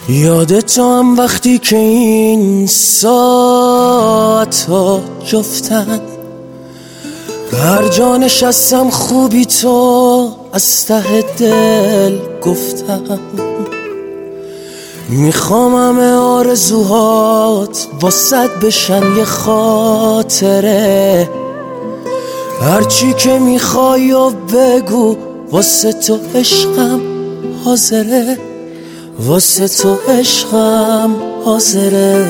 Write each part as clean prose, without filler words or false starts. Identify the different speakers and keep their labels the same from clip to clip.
Speaker 1: یادت هم وقتی که این ساعت‌ها جفتن، هر جا نشستم خوبی تو از ته دل گفتم. میخوام همه آرزوهات واسط بشن یه خاطره، هرچی که میخوای و بگو، واسه تو عشقم حاضره، واسه تو عشقم حاضره.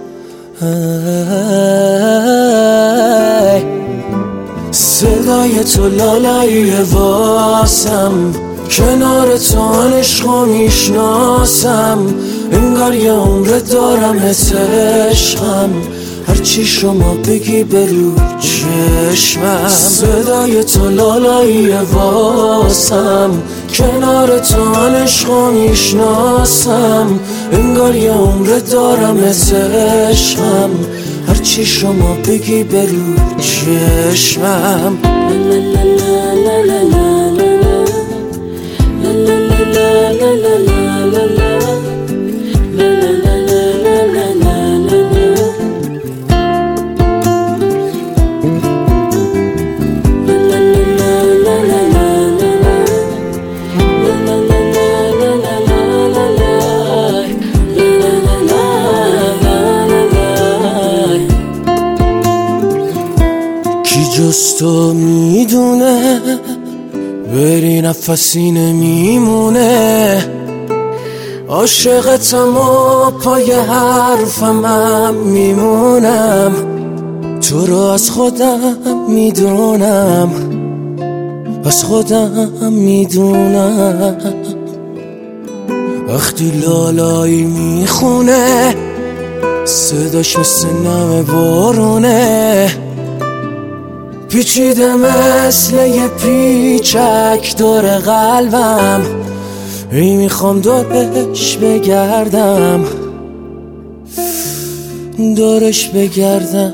Speaker 1: صدای تو لالایی واسم، کنار تو عشقو میشناسم، انگار یه عمر دارم عشقم، هرچی شما بگی برو چشمم. صدای تو لالایی واسم، کنار تو عشقو میشناسم، انگار یه عمر دارم عشقم، هرچی شما بگی برو چشمم. جز تو میدونه بری نفسی نمیمونه، عاشقتم و پای حرفم میمونم، تو رو از خودم میدونم، از خودم میدونم. وقتی لالایی میخونه صداش مثل نم بارونه، پیچیده مثل یه پیچک دور قلبم، ای میخوام دورش بگردم، دورش بگردم.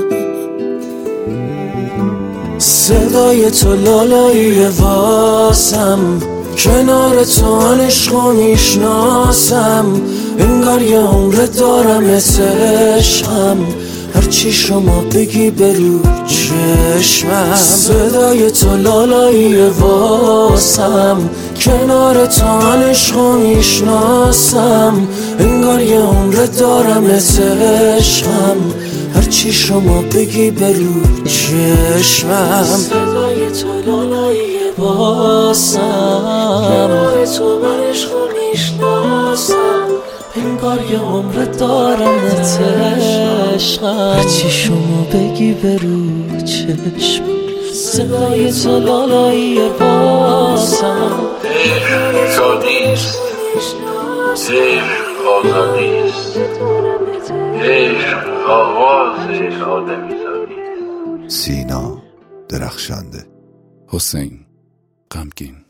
Speaker 1: صدای تو لالایی واسم، کنار تو عشقو میشناسم، انگار یه عمر دارم عشقم، هرچی شما بگی برو چشمم. صدای تو لالایی واسم، کنار تو عشقو میشناسم، انگار یه عمر دارم عشقم، هرچی شما بگی برو چشمم. صدای تو لالایی واسم، کنار تو عشقو میشناسم، انگار یه عمر دارم عشقم، هرچی شما بگی برو چشم. صدای تو لالایی واسم،
Speaker 2: عشق نیست، عشق آزادیست، عشق آواز آدمیزادیست.
Speaker 3: سینا درخشنده،
Speaker 4: حسین غمگین.